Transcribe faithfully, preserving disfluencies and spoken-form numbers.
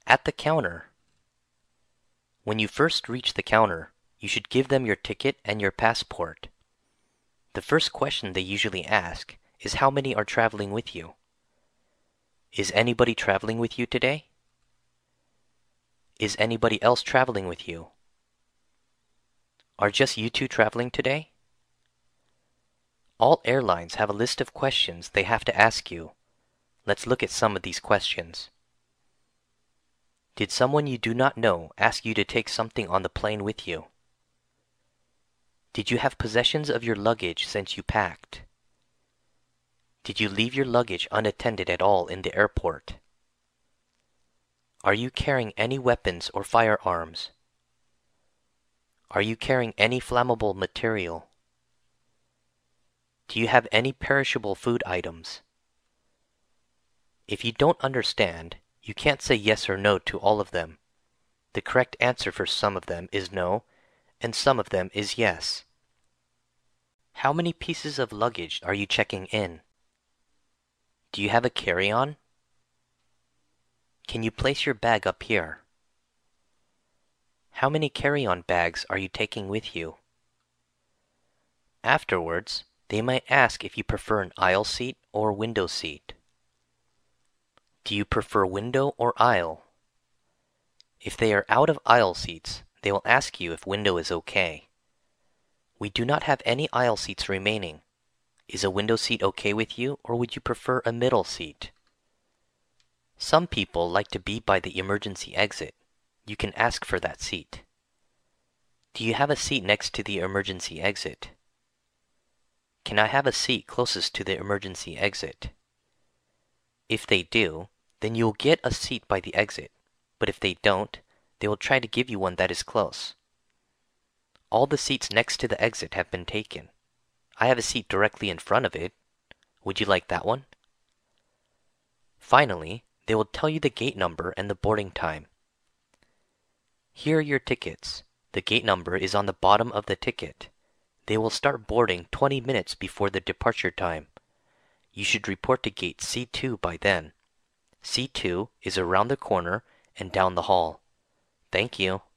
At the counter. When you first reach the counter, you should give them your ticket and your passport. The first question they usually ask is how many are traveling with you. Is anybody traveling with you today? Is anybody else traveling with you? Are just you two traveling today? All airlines have a list of questions they have to ask you. Let's look at some of these questions. Did someone you do not know ask you to take something on the plane with you? Did you have possessions of your luggage since you packed? Did you leave your luggage unattended at all in the airport? Are you carrying any weapons or firearms? Are you carrying any flammable material? Do you have any perishable food items? If you don't understand, you can't say yes or no to all of them. The correct answer for some of them is no, and some of them is yes. How many pieces of luggage are you checking in? Do you have a carry-on? Can you place your bag up here? How many carry-on bags are you taking with you? Afterwards, they might ask if you prefer an aisle seat or window seat. Do you prefer window or aisle? If they are out of aisle seats, they will ask you if window is okay. We do not have any aisle seats remaining. Is a window seat okay with you, or would you prefer a middle seat? Some people like to be by the emergency exit. You can ask for that seat. Do you have a seat next to the emergency exit? Can I have a seat closest to the emergency exit? If they do, then you will get a seat by the exit, but if they don't, they will try to give you one that is close. All the seats next to the exit have been taken. I have a seat directly in front of it. Would you like that one? Finally, they will tell you the gate number and the boarding time. Here are your tickets. The gate number is on the bottom of the ticket. They will start boarding twenty minutes before the departure time. You should report to gate C two by then. C two is around the corner and down the hall. Thank you.